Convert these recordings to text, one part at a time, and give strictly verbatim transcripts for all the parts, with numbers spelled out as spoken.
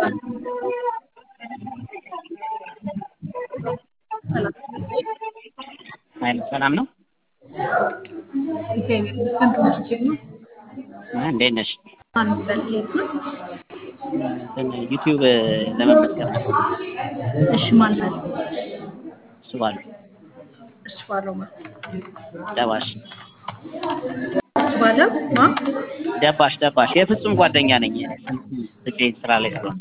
አይል ሰላም ነው እግዚአብሔር ይመስገን ተመስገን ነው። እንዴት ነሽ? ማን በልኬት ነው? ዩቲዩብ ለመመዝገብ ነበር። እሺ ማን ነው? እሱ ባሉ እሱ ባለው ማለት ደባሽ እሱ ባለው ማ ደባሽ ደባሽ የፍጹም ጓደኛ ነኝ። ስልኬ ስራ ላይ ስለሆነ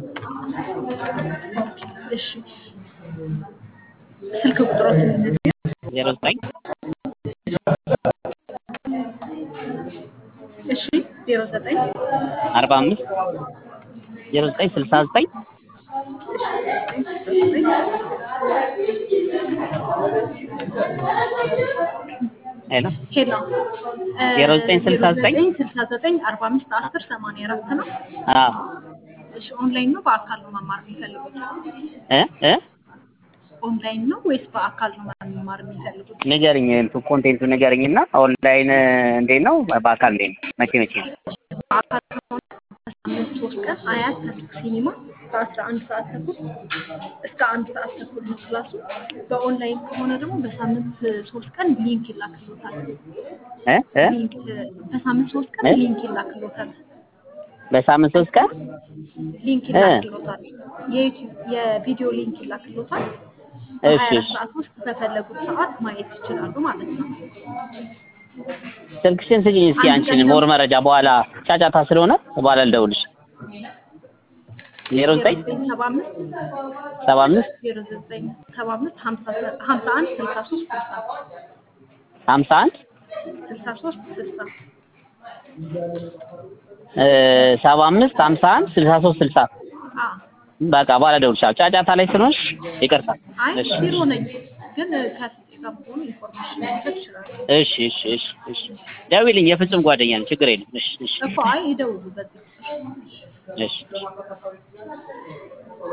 እሺ ስልክ ቁጥሮትን ዜሮ ዘጠኝ እሺ ዜሮ ዘጠኝ አርባ አምስት ዜሮ ዘጠኝ ስልሳ ዘጠኝ ሄሎ ሄሎ ዜሮ ዘጠኝ ስልሳ ዘጠኝ ስልሳ ዘጠኝ አርባ አምስት አስር ሰማንያ አራት ነው። አዎ እሺ ኦንላይን ነው በአካል ነው መማር የሚፈልጉት? እ እ ኦንላይን ነው ወይስ በአካል ነው መማር የሚፈልጉት? ንገሪኝ፣ ኮንቴንቱ ንገሪኝና ኦንላይን እንዴት ነው በአካል እንዴት ነው? መቼ መቼ ነው? በአካል ከሆነ በሳምንት ሶስት ቀን አያት ተስክ ሲኒማ ከአስራ አንድ ሰዓት ተኩል እስከ አንድ ሰዓት ተኩል ነው ክላሱ። በኦንላይን ከሆነ ደግሞ በሳምንት ሶስት ቀን ሊንክ ይላክልዎታል። እ እ ሊንክ በሳምንት ሶስት ቀን ሊንክ ይላክልዎታል። በሳምንት ሶስት ቀን ሊንክ ይላክልዎታል። የዩቲዩብ የቪዲዮ ሊንክ ይላክልዎታል። እሺ በሀያ አራት እሺ ሰዓት ውስጥ በፈለጉት ሰዓት ማየት ይችላሉ ማለት ነው። ስልክሽን ስጪኝ እስኪ አንቺን ሞር መረጃ በኋላ ጫጫታ ስለሆነ በኋላ ልደውልሽ። ዜሮ ዘጠኝ ሰባ አምስት ሰባ አምስት ዜሮ ዘጠኝ ሰባ አምስት ሀምሳ አንድ ስልሳ ሶስት ስልሳ ሀምሳ አንድ ስልሳ ሶስት ስልሳ ሰባ አምስት ሀምሳ አንድ ስልሳ ሶስት ስልሳ አዎ በቃ በኋላ እደውልልሻለሁ። ጫጫታ ላይ ስለሆንሽ ይቅርታ። አይ እሺ ቢሮ ነኝ ግን ከፍፄ ጋር መሆኑ ኢንፎርሜሽን መስጠት ይችላል እሺ እሺ እሺ እሺ ደውይልኝ፣ የፍጹም ጓደኛ ነኝ፣ ችግር የለም። እሺ እሺ እኮ አይ ይደውሉ በዚህ እሺ